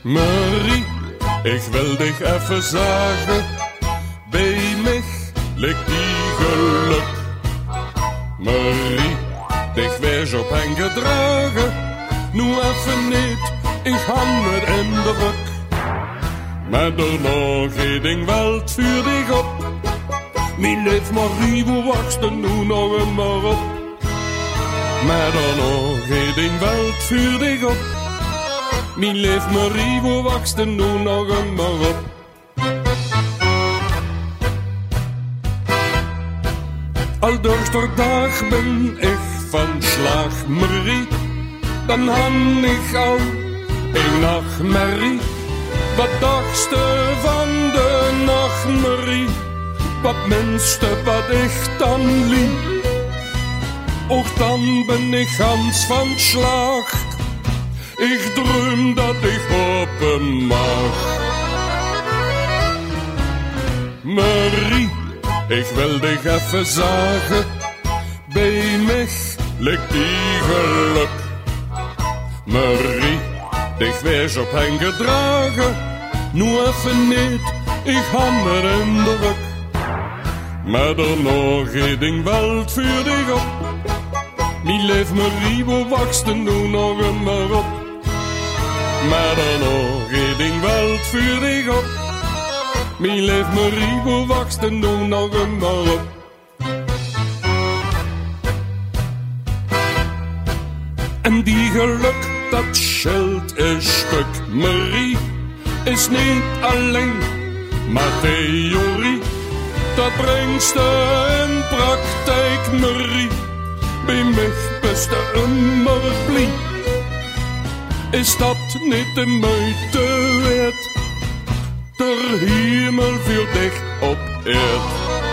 Marie, ik wil dich even zeggen, bij mij ligt die geluk. Marie, dich wees op hen gedragen, nu even niet, ik hang het in de ruk. Met er nog een ding welt vuur dich op, mijn lief Marie, hoe wacht er nu nog eenmaal op? Met er nog een ding welt vuur dich op, mijn lief Marie, hoe wacht er nu nog eenmaal op? Al door de dag ben ik van slag, Marie, dan han ik al een nachtmerrie. Wat dagste van de nachtmerrie, wat minste wat ik dan liep. Ook dan ben ik gans van slag, ik droom dat ik hopen mag. Marie, ik wil dich even zeggen, bij mij ligt die geluk. Marie, dich wees op hen gedragen, nu even niet, ik hammer in de ruk. Maar er nog een ding welt vuur dich op, mijn lief Marie, hoe wacht er nu nog eenmaal op? Maar er nog een ding welt vuur dich op, mijn lief Marie, hoe wacht er nu nog eenmaal op? En die geluk, dat schild is stuk. Marie is niet alleen maar theorie, dat brengt ze in praktijk, Marie. Bij mij beste immer blij. Is dat niet de moeite waard? Der hemel viel dich op eerd.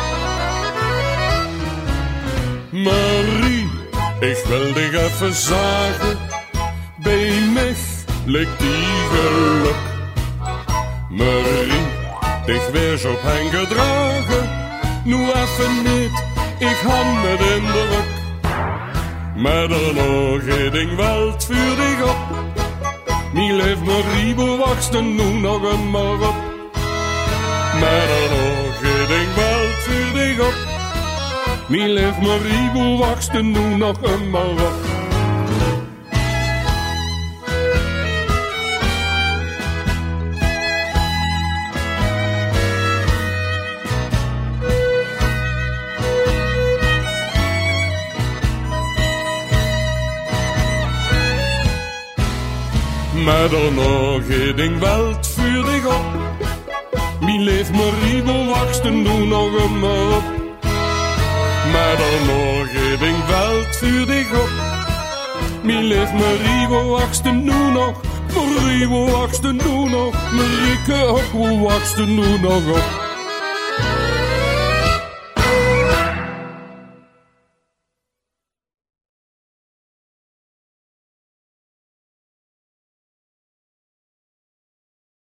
Marie, ik wil dich even zeggen, bij mij ligt die geluk. Marie, dich wees op hen gedragen, nu even niet, ik ham het in de ruk. Maar er nog een ding welt vuur dich op, mijn lief Marie, hoe wacht er nu nog eenmaal op? Maar er nog een ding welt vuur dich op, mijn lief Marie, hoe wacht er nu nog eenmaal op? Maar er nog een ding welt vuur dich op, mijn lief Marie, hoe wacht er nu nog eenmaal op? Maar er nog een ding welt vuur dich op, mijn lief Marie, hoe wacht er nu nog? Marie, hoe wacht er nu nog? Marieke, hoe wacht er nu nog op?